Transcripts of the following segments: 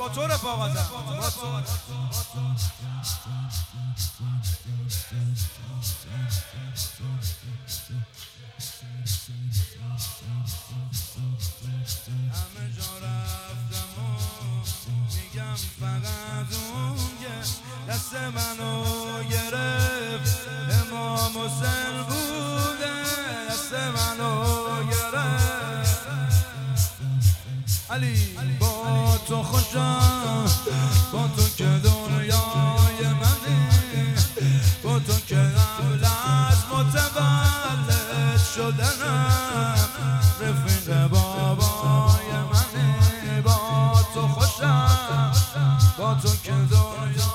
تو رفاقتم با تو. همه جا رفتم و میگم فقط اون که دست منو گرفت امام حسین بوده، دست منو گرفت. علی با تو خوشم، با تو که دنیای منی، با تو که قبل از متولد شدنم رفیق بابای منی. با تو خوشم، با تو که دنیا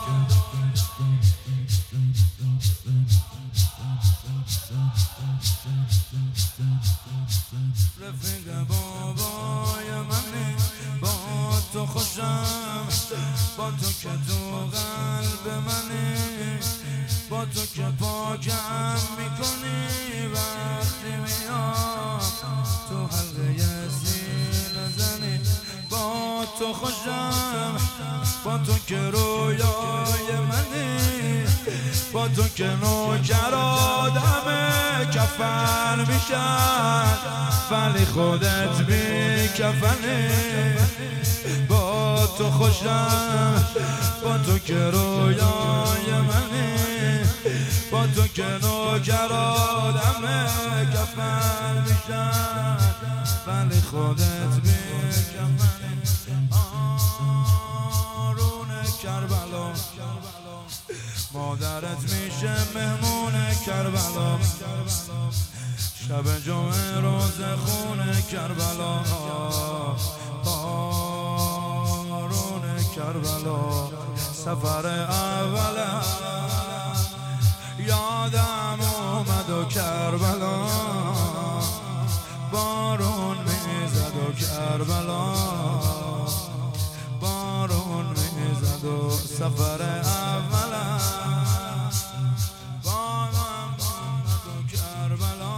رفیق بابای منی. با تو خوشم، با تو که تو قلب منی، با تو که پاکم میکنی وقتی میام تو حلقه سینه زنی. با تو خوشم، با تو که رویای منی، با تو که نوکر آدم کفن میشن ولی خودت بی کفنی. با تو خوشم، با تو که رویای منی، با تو که نوکر آدم کفن میشن ولی خودت بی کفنی. آرون کربلا مادرت میشه مهمون کربلا، شب جمعه روز خونه کربلا. آرون کربلا سفر اولم یادم اومد و کربلا بارون میزد و کربلا بارون میزد و سفر اولم بارون اومد و کربلا.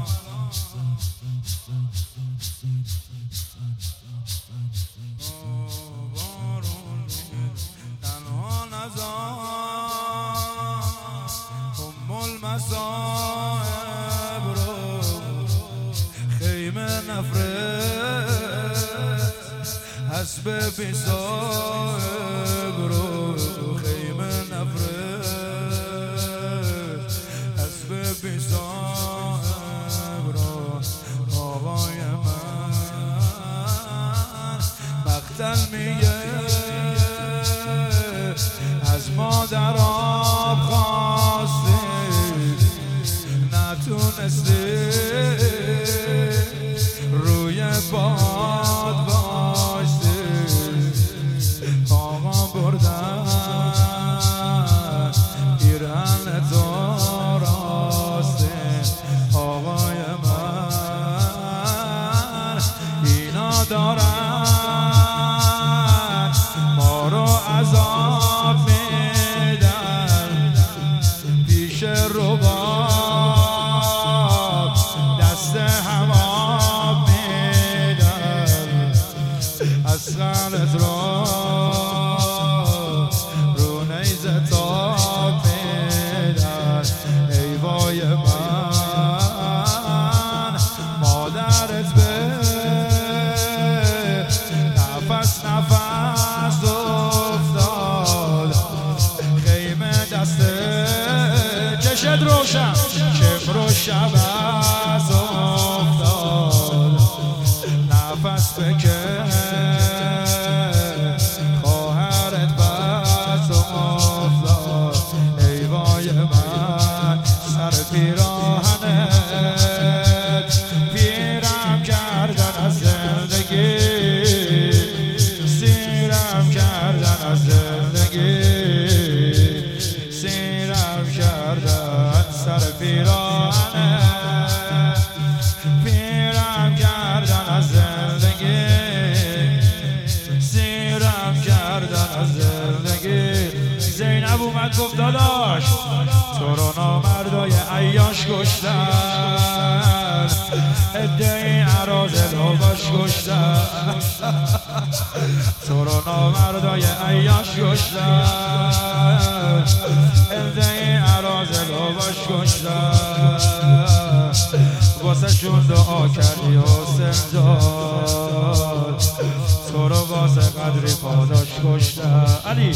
بارون تنها نزار ام المصائب رو خیمه نفرت حسب بی صاحب رو خیمه نفرت حسب بی صاحب رو آقای من مقتل میگه از مادر آب خواستی نتونستی روی باد باشتی. آقا بردن پیرهن تو راستی آقای من اینا دارن ما رو عذاب میدن پیش رباب دست هماب میدن اسقلت را رو نیزه تاب میدن. ای وای من مادرت به نفس نفس افتاد خیمه دسته چشت روشن شمر و شب از افتاد نفس بکش خواهرت بس افتاد. ای وای من سر پیراهنت پیرم کردن از زندگی سیرم کردن از زندگی سیرم کردن سر پیراهنت پیرم کردن از زندگی سیرم کردن از زندگی. زینب اومد گفت داداش تو رو نامردای عیاش کشتن ادعی عراض لو گداش کشتن تو رو نامردای عیاش کشتن الده عراضل و باش کشتن واسه شون دعا کردی حسین جان تو رو واسه قدری پاداش کشتن علی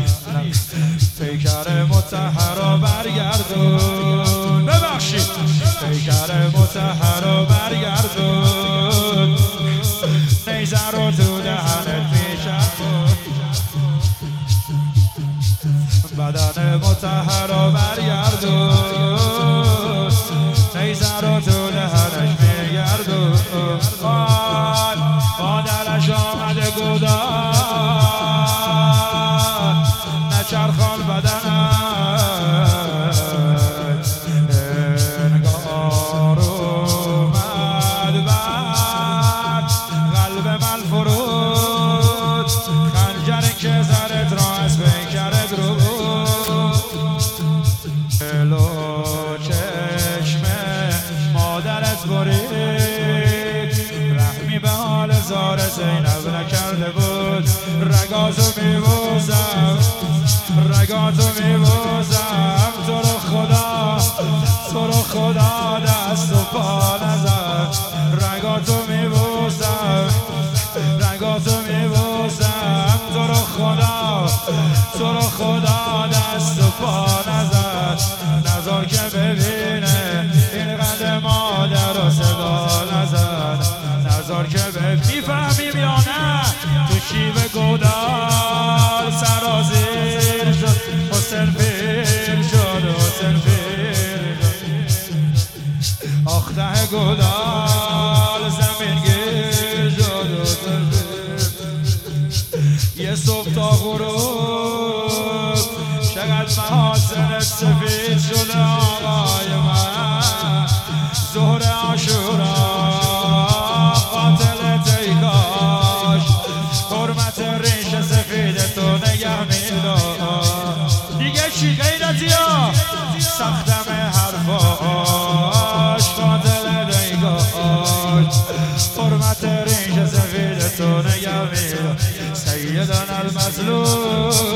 پیکر مطهر برگردون ببخشید پیکر مطهر برگردون نیزه رو تو دهنت میچرخون بدن مطهر برگردون نیزه رو تو دهنش میگردون مادرش آمده گودان نچرخان بدنش انگار اومد بر قلب من فرود خنجر که زرت را از پیکرت رو دلو چشم مادرت برید رحمی به حال زار زینب نکرده بود رگاتو میبوزم رگاتو میبوزم تو رو خدا دست و پا نزن رگاتو میبوزم رگاتو میبوزم تو رو خدا دست و پا نزن نزار که ببینه این قد مادر و صدا نزن نزار که میفهمیم یا نه تو شیب گودال سرازیر شد حسین پیر شد حسین پیر آخته گودال زمین گیر شد حسین پیر یه صبح تا غروب چقدر محاسن سفید شده آقای من ظهر عاشورا قاتل تیکاش حرمت ریش سفید تو نگه میداشت دیگه چی غیرتی ها سختم حرفاش قاتل تیکاش حرمت ریش سفید تو نگه میداشت سیدان المظلوم